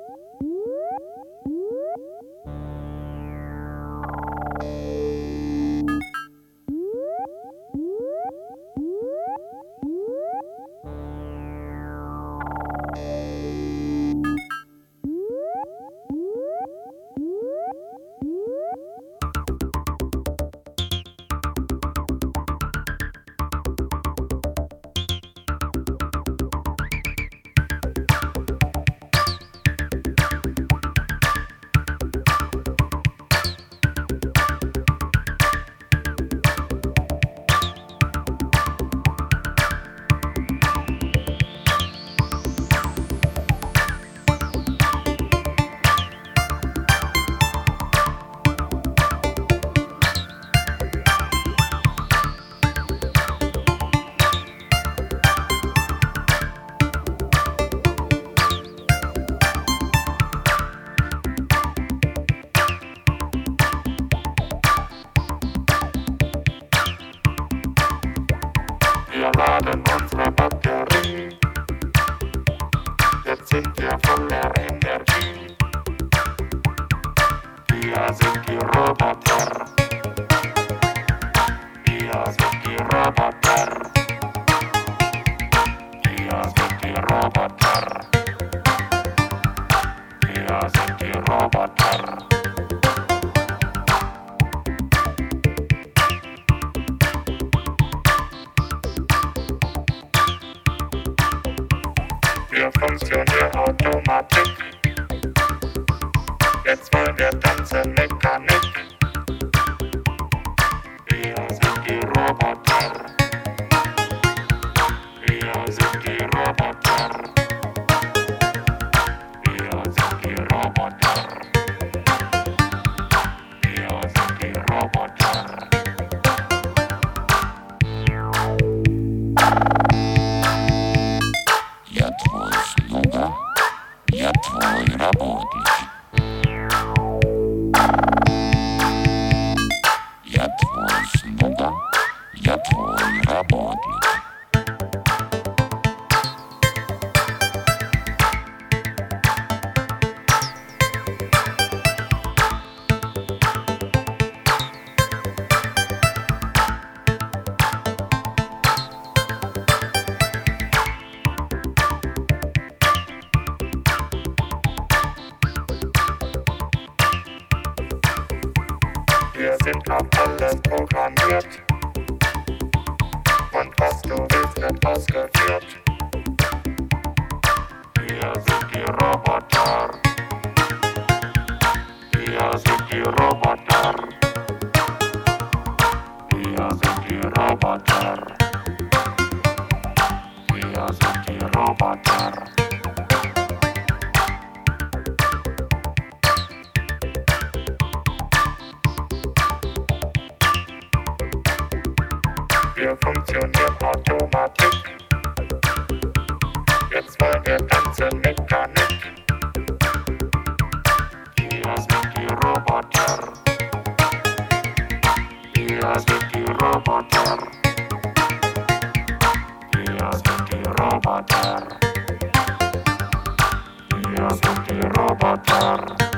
Wir laden unsere Batterie, jetzt sind wir voller Energie. Wir sind die Roboter, wir sind die Roboter, wir sind die Roboter, wir sind die Roboter. Wir funktionieren Automatik, jetzt wollen wir tanzen Mechanik. Wir sind die Roboter, wir sind die Roboter, wir sind die Roboter, wir sind die Roboter. Я твой слуга, я твой работник. Я твой слуга, я твой работник. Wir sind auf alles programmiert und was du willst wird ausgeführt. Wir sind die Roboter, wir sind die Roboter, wir sind die Roboter, wir sind die Roboter. Wir funktionieren Automatik, jetzt wollen wir tanzen Mechanik. Wir sind die Roboter, wir sind die Roboter, wir sind die Roboter, wir sind die Roboter.